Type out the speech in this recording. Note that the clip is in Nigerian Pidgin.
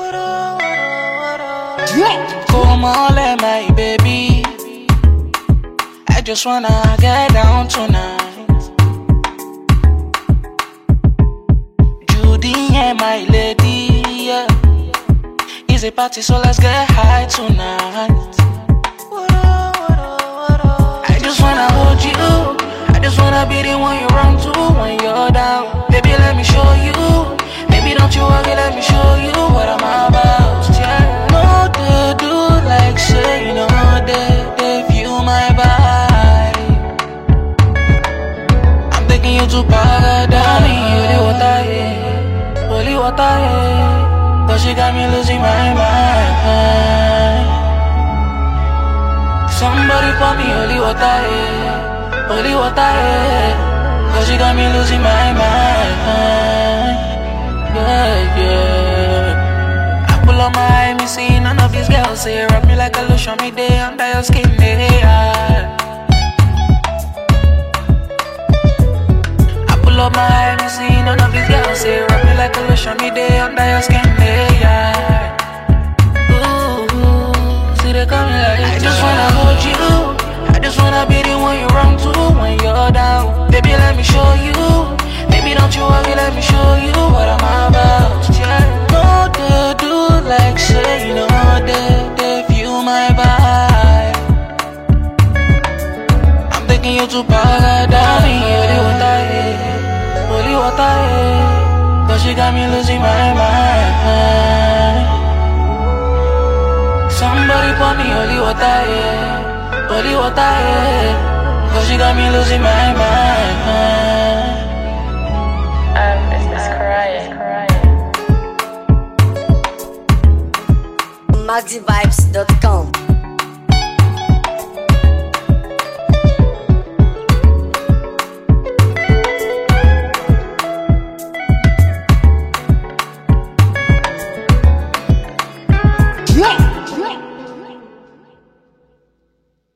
Come on, let my baby. I just wanna get down tonight. Judy and my lady, yeah. It's a party, so let's get high tonight. I just wanna hold you. I just wanna be the one you run to when you're down. Baby, let me show you. Baby, don't you worry, let me show you what I'm about. Yeah, no, they do like say, you know, they feel my vibe. I'm taking you to paradise. Holy water, yeah. Holy water, yeah. But she got me losing my mind. Somebody pour me holy water, yeah. Holy water, yeah. Cause she got me losing my mind. Yeah, yeah. I pull on my eye, me see none of these girls say rub me like a lotion, me day under your skin, yeah. I pull up my eye, me see none of these girls say rub me like a lotion, me day under your skin, yeah. Ooh, see they coming like I just wanna hold you. I just wanna be the one you run to when you're down. Baby, let me show you. Baby, don't you worry, let me show you what I'm about. Yeah, no, they do like say, you know, they feel my vibe. I'm taking you to paradise. Holy water, yeah. Holy water, yeah. But she got me losing my mind. Somebody pour me holy water, yeah. Holy water, yeah. Cause she got me losing my mind. It's crying. MaxiVibes.com